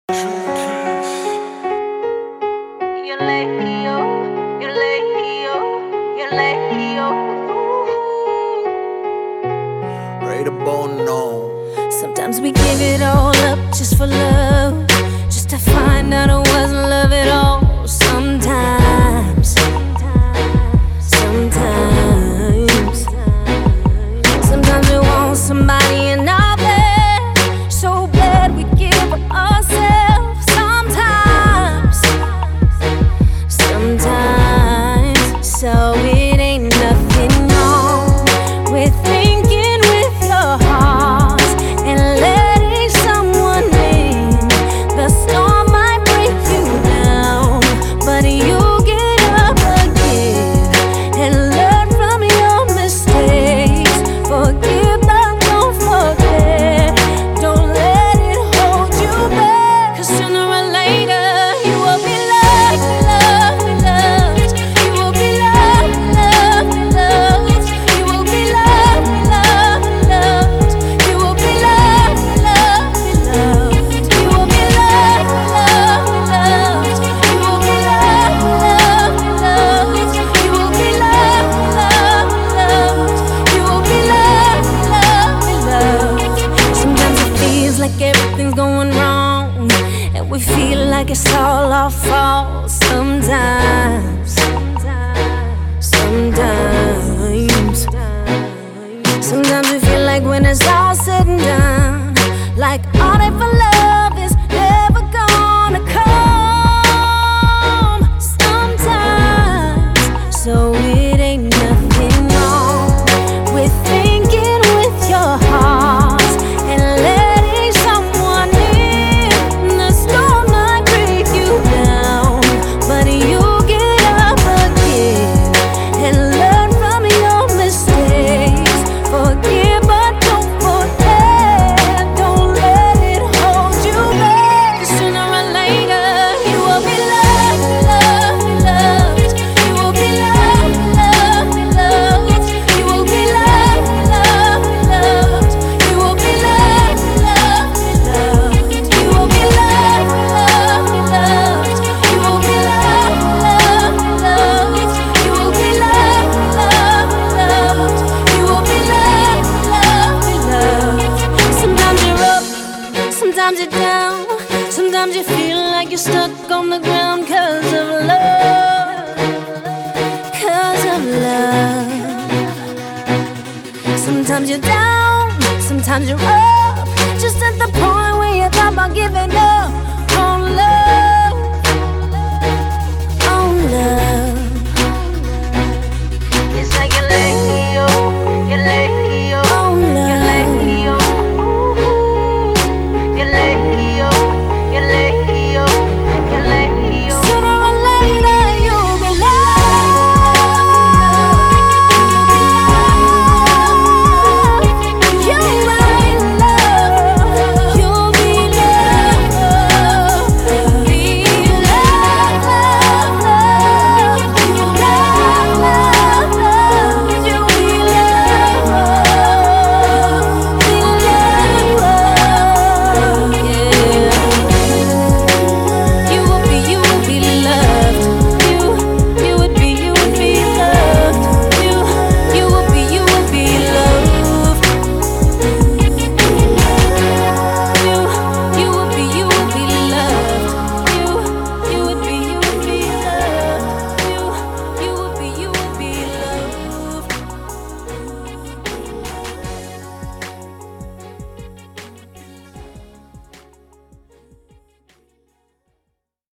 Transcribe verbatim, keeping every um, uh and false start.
Sometimes we give it all up just for love, just to find out it wasn't love at all. Sometimes, sometimes, sometimes we want somebody in our bed, so bad we give up ourselves. Sometimes, sometimes, so it ain't nothing wrong with thinking with your heart and letting someone in. The storm might break you down, but you get up again and learn from your mistakes. Forgive but don't forget. Don't let it hold you back, 'cause sooner or later you will be loved, loved, loved. You will be loved, loved, loved. You will be loved, loved, loved. You will be loved, loved, loved. You will be loved, loved, loved. You will be loved, loved, loved. You will be loved, loved, loved. You will be loved, loved, loved. Sometimes it feels like everything's going wrong, and we feel like it's all our fault. Sometimes, sometimes, sometimes we feel like when it's all said and done, like all that for love is never gonna come. Sometimes, so it ain't nothing wrong with thinking with your heart and letting someone in. The storm might break you down, but you get up again and learn from your mistakes. Forgive but don't forget. Don't let it hold you back, 'cause sooner or later you will be loved, loved, loved. You will be loved, loved, loved. You will be loved, loved, loved. You will be loved, loved, loved. You will be loved, loved, loved. You will be loved, loved, loved. You will be loved, loved, loved. You will be loved, loved, loved. Sometimes you're up, sometimes you're down. Sometimes you feel like you're stuck on the ground 'cause of love, 'cause of love. Sometimes you're down, sometimes you're up, just at the point where you thought about giving up.